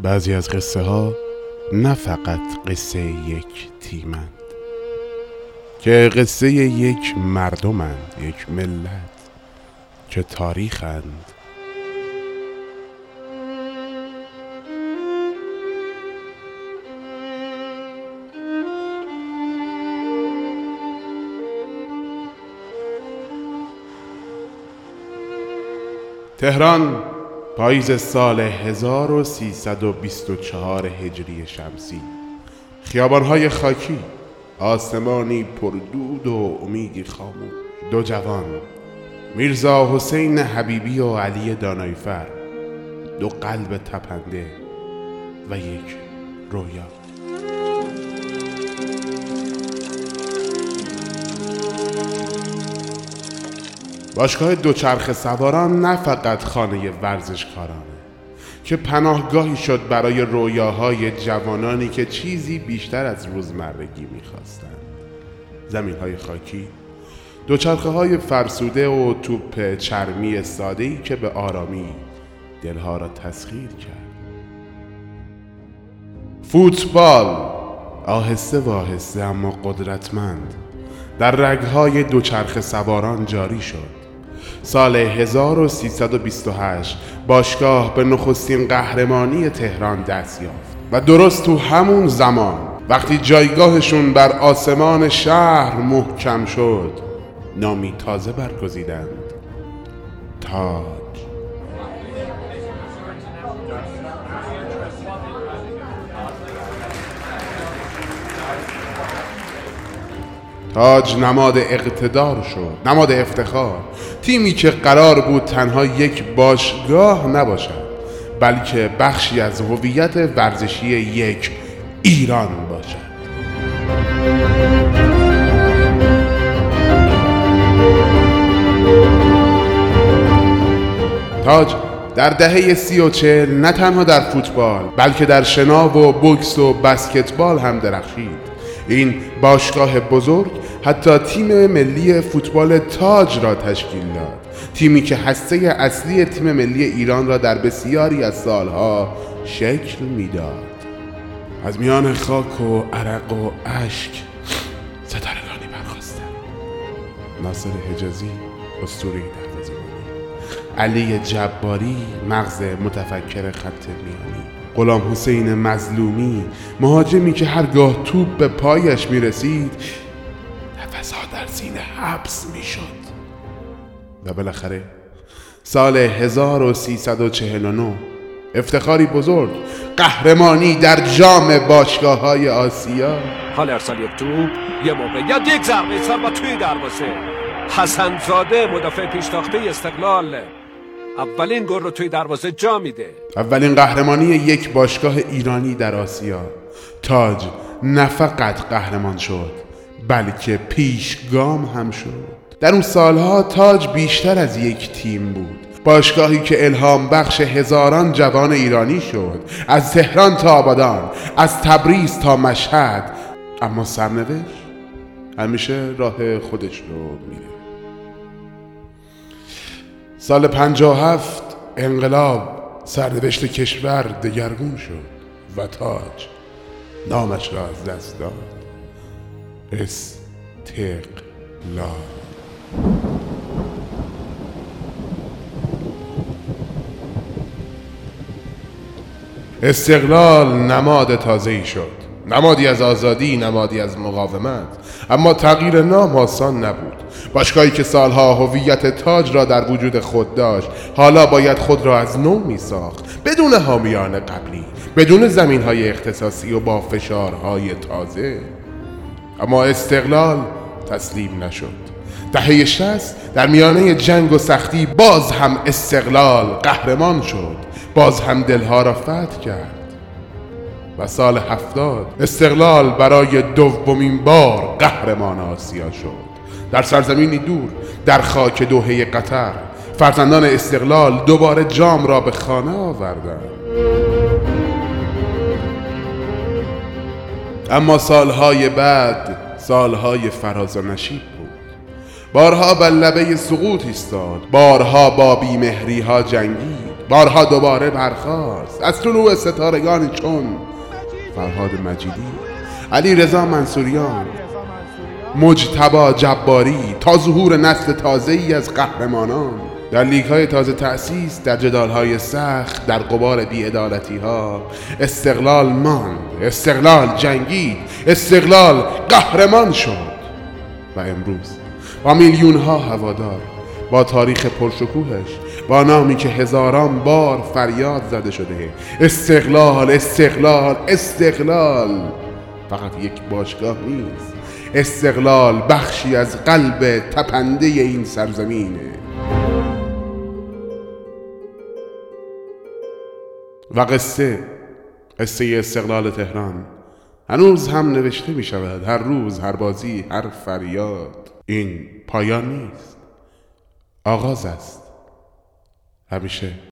بعضی از قصه ها نه فقط قصه یک تیمند، که قصه یک مردمند، یک ملت که تاریخند. تهران، پاییز سال 1324 هجری شمسی. خیابان‌های خاکی، آسمانی پردود و امیدی خاموش. دو جوان، میرزا حسین حبیبی و علی دانایفر، دو قلب تپنده و یک رویا. باشگاه دوچرخه سواران نه فقط خانه ورزشکارانه، که پناهگاهی شد برای رویاهای جوانانی که چیزی بیشتر از روزمرگی می‌خواستند. زمین‌های خاکی، دوچرخه‌های فرسوده و توپ چرمی ساده‌ای که به آرامی دلها را تسخیر کرد. فوتبال آهسته و آهسته اما قدرتمند در رگ‌های دوچرخه سواران جاری شد. سال 1328 باشگاه به نخستین قهرمانی تهران دست یافت و درست تو همون زمان وقتی جایگاهشون بر آسمان شهر محکم شد، نامی تازه برگزیدند: تاج. تاج نماد اقتدار شد، نماد افتخار. تیمی که قرار بود تنها یک باشگاه نباشد، بلکه بخشی از هویت ورزشی یک ایران باشد. تاج در دهه 30 و 40 نه تنها در فوتبال بلکه در شنا و بوکس و بسکتبال هم درخشید. این باشگاه بزرگ حتی تیم ملی فوتبال تاج را تشکیل داد، تیمی که هسته اصلی تیم ملی ایران را در بسیاری از سالها شکل میداد. از میان خاک و عرق و اشک ستارگانی برخاستند: ناصر حجازی، اسطوره دروازه‌بانی; علی جباری، مغز متفکر خط میانی; غلام حسین مظلومی، مهاجمی که هرگاه توپ به پایش میرسید نفس‌ها در سینه حبس میشد. و بالاخره سال 1349 افتخاری بزرگ، قهرمانی در جام باشگاه‌های آسیا. حال ارسال یک توپ، یه موقعیت، یک ضربه سر و توی دروازه. حسن زاده، مدافع پیشتاخته استقلال، اولین گل رو توی دروازه جا میده. اولین قهرمانی یک باشگاه ایرانی در آسیا. تاج نه فقط قهرمان شد بلکه پیشگام هم شد. در اون سالها تاج بیشتر از یک تیم بود، باشگاهی که الهام بخش هزاران جوان ایرانی شد، از تهران تا آبادان، از تبریز تا مشهد. اما سرنوشت همیشه راه خودش رو میره. سال 57 انقلاب سرنوشت کشور دگرگون شد و تاج نامش را از دست داد: استقلال. استقلال نماد تازه‌ای شد، نمادی از آزادی، نمادی از مقاومت. اما تغییر نام آسان نبود. باشگاهی که سالها هویت تاج را در وجود خود داشت، حالا باید خود را از نو می ساخت، بدون حامیان قبلی، بدون زمین‌های اختصاصی و با فشارهای تازه. اما استقلال تسلیم نشد. دهه 60 در میانه جنگ و سختی باز هم استقلال قهرمان شد، باز هم دلها را فتح کرد. و سال 70 استقلال برای دومین بار قهرمان آسیا شد. در سرزمینی دور، در خاک دوحه قطر، فرزندان استقلال دوباره جام را به خانه آوردند. اما سالهای بعد سالهای فراز و نشیب بود. بارها بر لبه سقوط ایستاد، بارها با بیمهری ها جنگید، بارها دوباره برخاست از طلوع ستارگانی چون فرهاد مجیدی، علی رضا منصوریان، مجتبی جباری تا ظهور نسل تازه‌ای از قهرمانان در لیگ‌های تازه تأسیس، در جدال‌های سخت، در غبار بی‌عدالتی‌ها. استقلال ماند، استقلال جنگید، استقلال قهرمان شد و امروز با میلیون‌ها هوادار، با تاریخ پرشکوهش، با نامی که هزاران بار فریاد زده شده، استقلال استقلال استقلال فقط یک باشگاه نیست، استقلال بخشی از قلب تپنده این سرزمینه. و قصه استقلال تهران هنوز هم نوشته می شود، هر روز، هر بازی، هر فریاد. این پایان نیست، آغاز است. همیشه